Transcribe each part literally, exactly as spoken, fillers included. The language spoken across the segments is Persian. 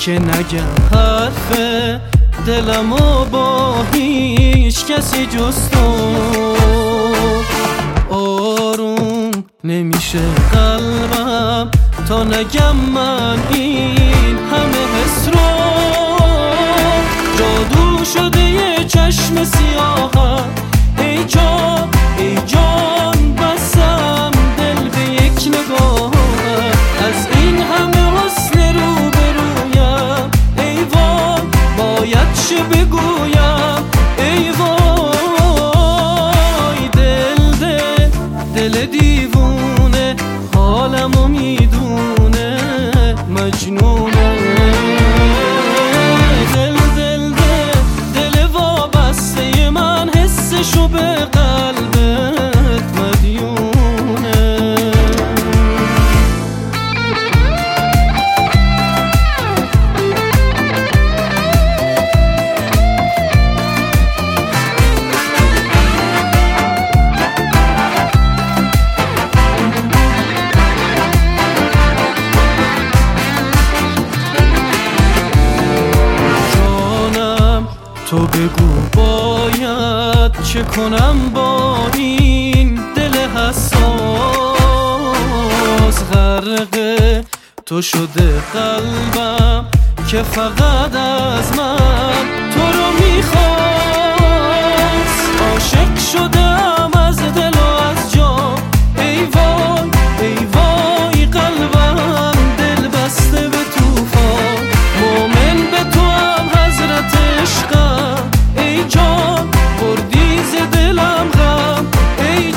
که نگم حرف دلمو با هیچ کسی جز تو. آروم نمیشه قلبم تا نگم من این همه حس رو. جادو شده یه چشم سیاهم، ای جان ای جان بسم دل به یک نگاه. از این همه حسن رو برویم ای وای باید چه بگویم ای وای. دل دل دل دیوونه حالمو میدونه مجنونه. دل دل دل دل وابسته من حسشو به قلبت مدیونه. تو بگو باید چه کنم با این دل حساس. غرق تو شده قلبم که فقط از من تو رو میخواست. عاشق شدم از دل و از جان ای وای ای وای. قلبم دل بسته به طوفان، مومن به تو هم حضرت عشقم ای جان. بردی ز دلم غم ای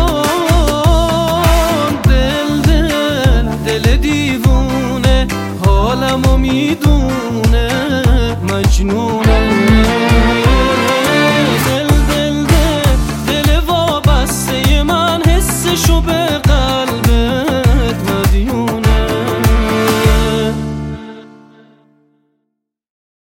جان. دل دل دل دیوونه حالمو میدونه مجنونه.